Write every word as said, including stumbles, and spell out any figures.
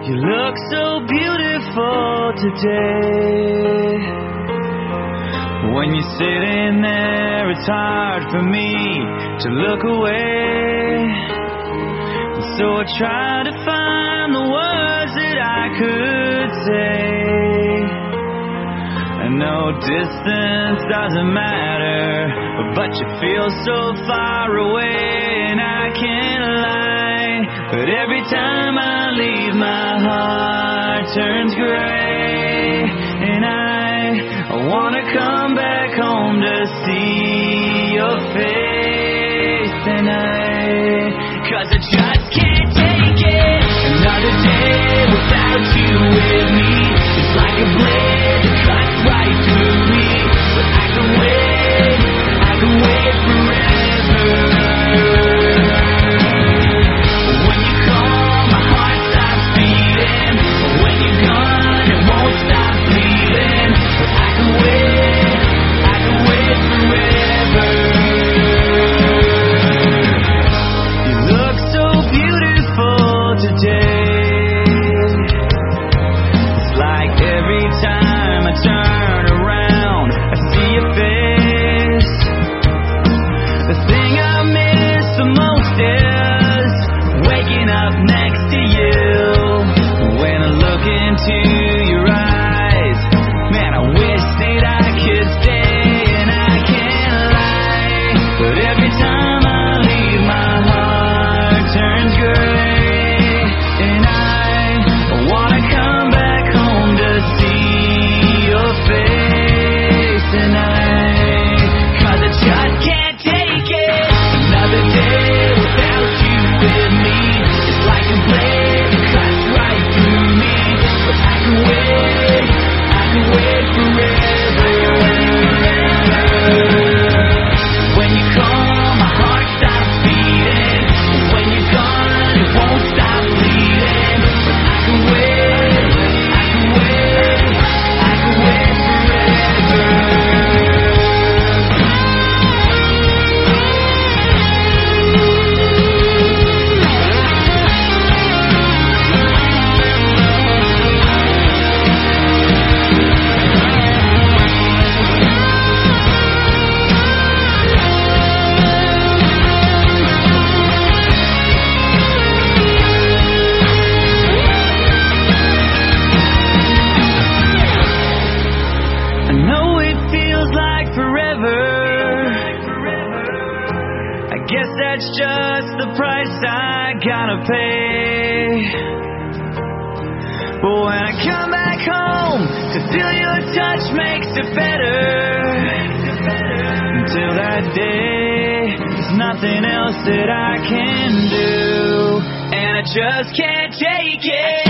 You look so beautiful today. When you're sitting there, it's hard for me to look away. So I try to find the words that I could say. I know distance doesn't matter, but you feel so far away, and I can't lie. But every time I leave, my heart turns gray, and I, I wanna come back home to see your face, and I, 'cause I just can't take it. Another day without you with me, it's like a blade that cuts right through me. But I can wait, I can wait forever. When you call, my heart stops beating. When you're gone, it won't stop bleeding. But I can wait, I can wait forever. You look so beautiful today. It's like every time I turn around, I see your face. The thing I miss the most is waking up next to you. When I look into your eyes, man, I wish that I could stay, and I can't lie. But every time I leave, my heart turns gray, and I wanna come back home to see your face, and I, 'cause I just can't take it. Another day without you with me, it's like a blade that cuts right through me. But I can wait, I can wait forever. When you call, my heart stops beating. When you're gone, it won't stop bleeding. But I can wait, I can wait, I can wait forever. I know it feels like forever. I guess that's just the price I gotta pay. But when I come back home, to feel your touch makes it better. Until that day, there's nothing else that I can do, and I just can't take it.